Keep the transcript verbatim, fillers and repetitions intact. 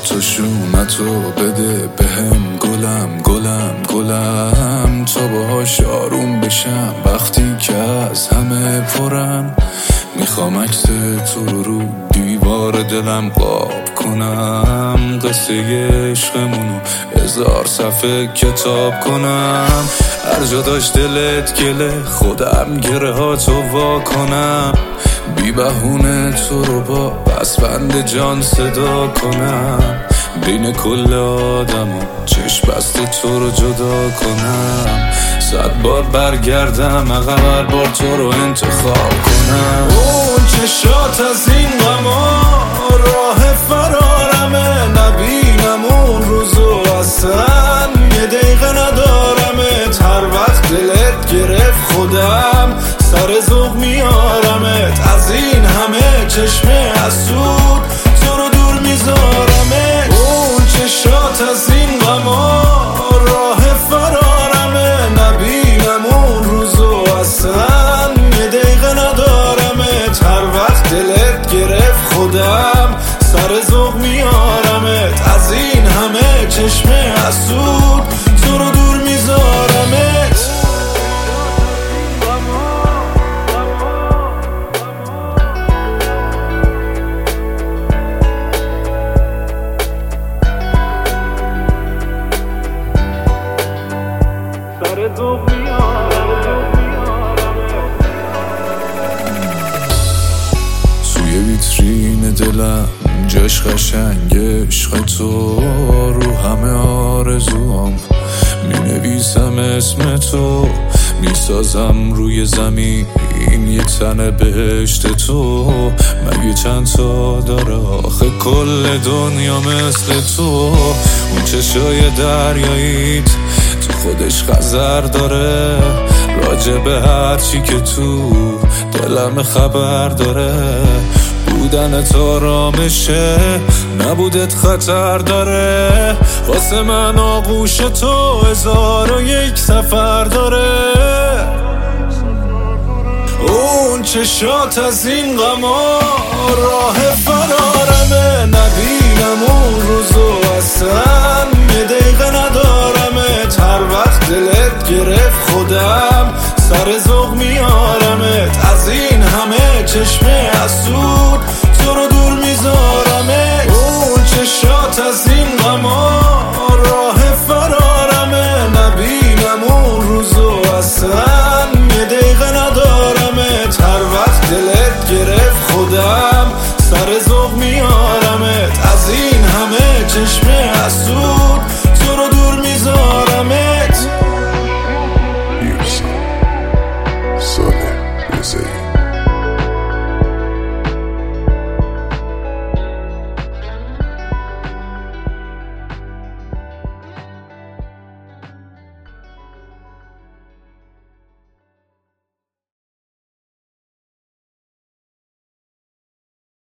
تو شونتو بده بهم گلم گلم گلم تا باهاش آروم بشم وقتی که از همه پرم. میخوام عکس تو رو رو دیوار دلم قاب کنم، قصه عشقمونو هزار صفحه کتاب کنم. هر جا داشت دلت گله خودم گره ها تو وا کنم، بی بهونه تو رو با پسبند جان صدا کنم. بین کل آدم و چشم بسته تو رو جدا کنم. صد بار برگردم عقب هر بار تو رو انتخاب کنم. اون چشات از این غما راه فرارمه، نبینم اون روزو اصلا یه دقیقه ندارمت. هر وقت دلت گرفت خودم سر ذوق میارمت، از این همه چشمه حسود تو رو دور میذارمت. اون چشات از این غما راه فرارمه، نبینم اون روزو اصلا یه دقیقه ندارمت. هر وقت دلت گرفت خودم سر ذوق میارمت، از این همه چشمه حسود تو رو دور میذارمت. توی ویترین دلم جاش قشنگ عشق تو، رو همه آرزوام می نویسم اسم تو، می سازم روی زمین یه تن بهشت تو. مگه چند تا داره آخه کل دنیا مثل تو؟ اون چشای دریاییت تو خودش خزر داره، راجع به هر چی که تو دلم خبر داره. بودن تو آرامشه، نبودت خطر داره. واسه من آغوش تو هزار و یک سفر داره. اون چشات از این غما راه فرارمه، نبینم اون روزو اصلا یه دقیقه ندارمت. هر وقت دلت گرفت خودم سر ذوق میارمت، از این همه چشمه حسود تو رو دور میذارمت. اون چشات از این